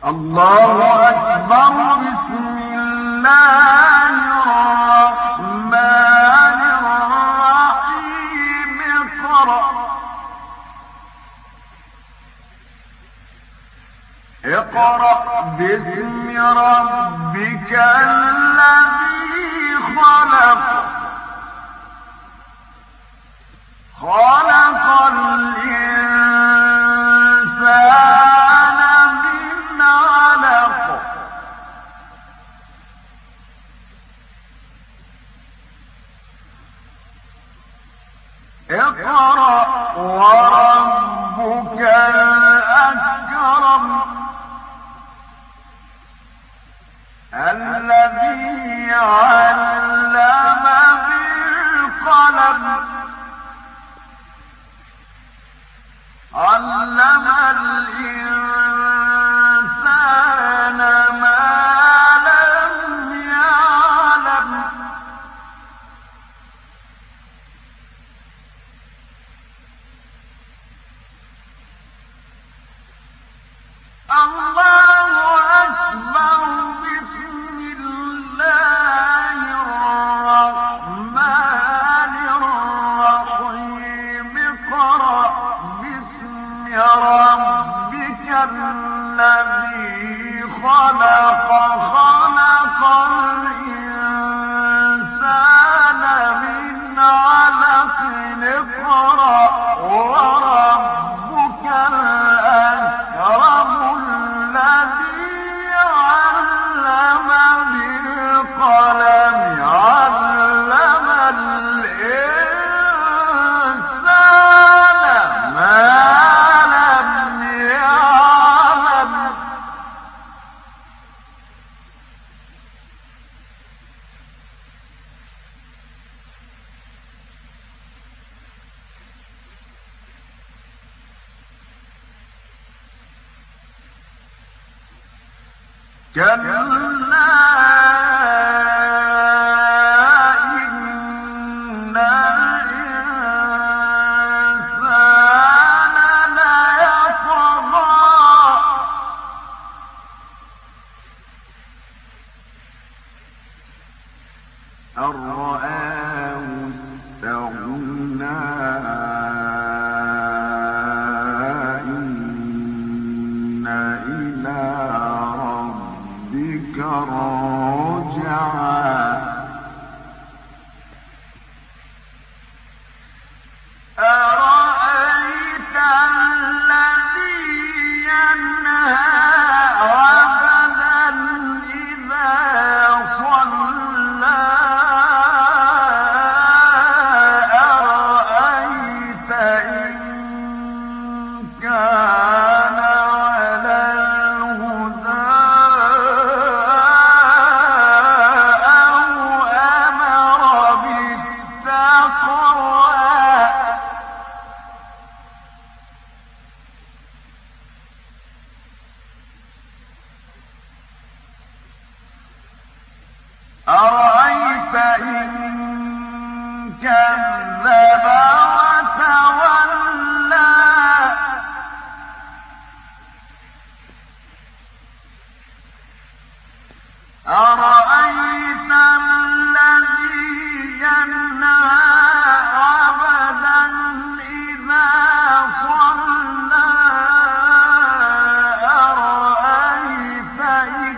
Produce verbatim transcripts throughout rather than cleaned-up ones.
الله أكبر. بسم الله الرحمن الرحيم. اقرأ اقرأ باسم ربك الذي خلق خلق الإنسان من علق اقرأ وربك الأكرم الذي علم بالقلم علم الإنسان ما لم يعلم الله أكبر. بسم الله الرحمن الرحيم. اقرأ باسم ربك الذي خلق خلق الإنسان من علق اقرأ وربك الأكرم الذي علم بالقلم علم الإنسان ما لم يعلم كلا إن الإنسان ليطغى أن رآه استغنى إن إلى ربك راجعا أرأيت الذي ينهى عبدا إذا صلى أرأيت إن كان على الهدى أو أمر بالتقوى أرأيت إن كذب وتولى أرأيت الذي ينهى عبدا إذا صلى أرأيت إن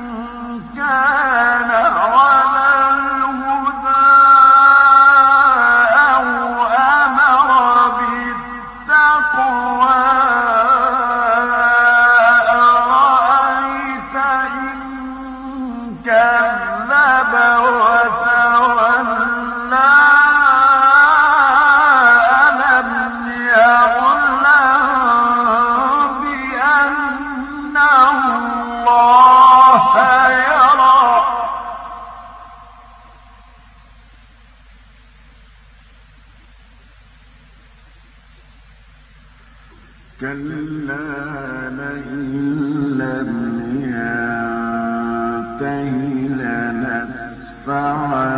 كان على الهدى أو أمر بالتقوى أرأيت إن كذب وتولى ألم يعلم بأن الله يرى كلا لئن لم ينته لنسفعا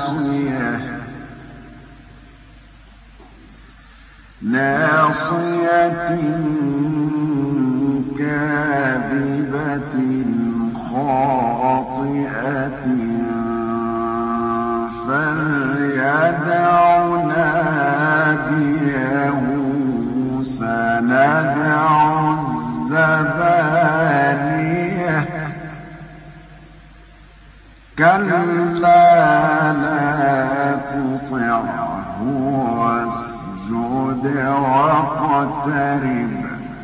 بالناصية ناصية كاذبة خاطئة فليدع ناديه سندع الزبانية كلا لا تطعه واسجد واقترب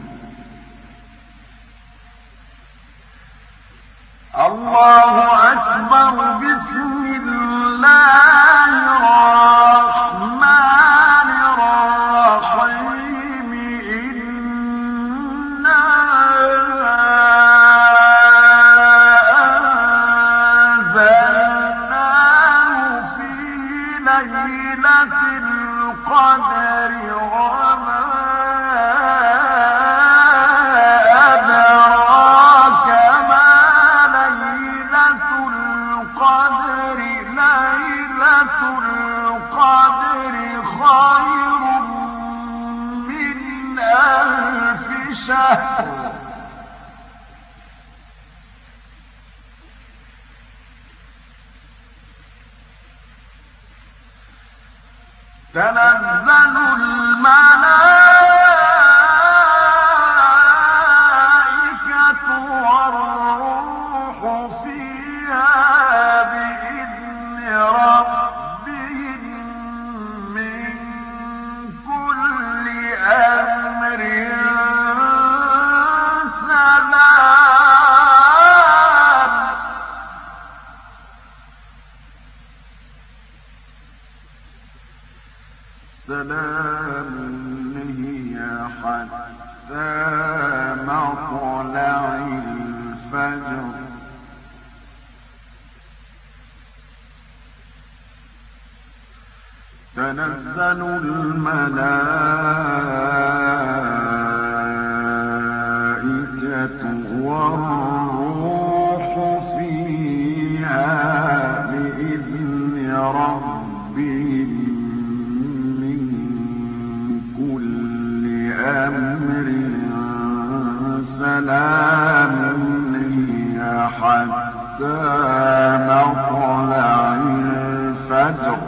الله أكبر بسم الله الرحمن الرحيم إنا أنزلناه في ليلة القدر وما أدراك ما ليلة القدر ليلة القدر خير من ألف شهر تنزل الملائكة والروح فيها بإذن ربهم من كل أمر سلام سلام هي حتى مطلع الفجر تنزل الملائكة والروح فيها بإذن ربهم من كل أمر سلام هي حتى مطلع الفجر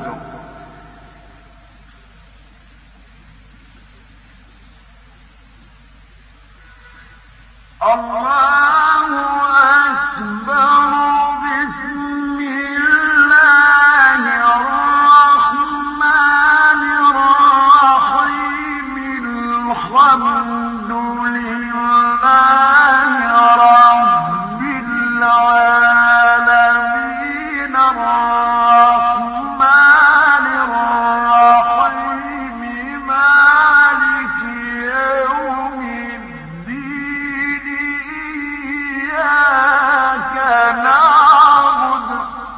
الله أكبر بسم الله الرحمن الرحيم الحمد لله رب العالمين الرحمن الرحيم مالك يوم الدين إياك نعبد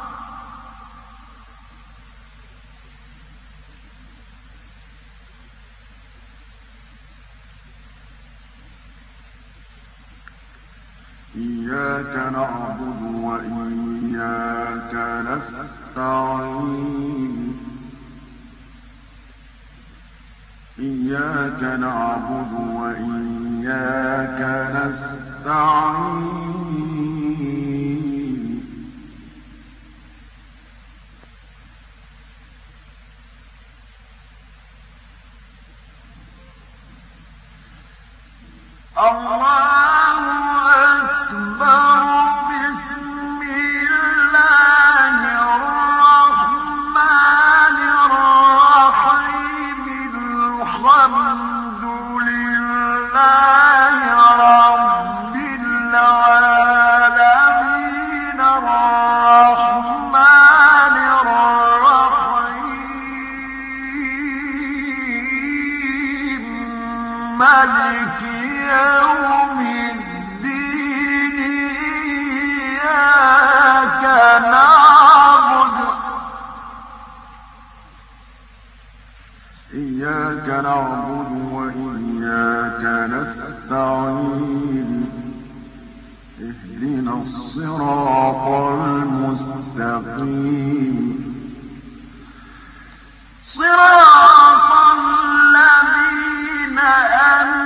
إياك نعبد وإياك نستعين إياك نعبد وإياك نستعين الله أكبر بسم الله الرحمن الرحيم الحمد لله رب العالمين الرحمن الرحيم مالك يوم الدين إياك نعبد إياك نعبد وإياك نستعين اهدنا الصراط المستقيم صراط الذين أنعمت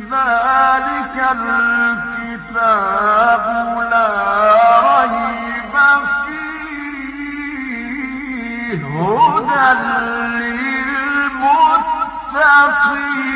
ذلك الكتاب لا ريب فيه هدى للمتقين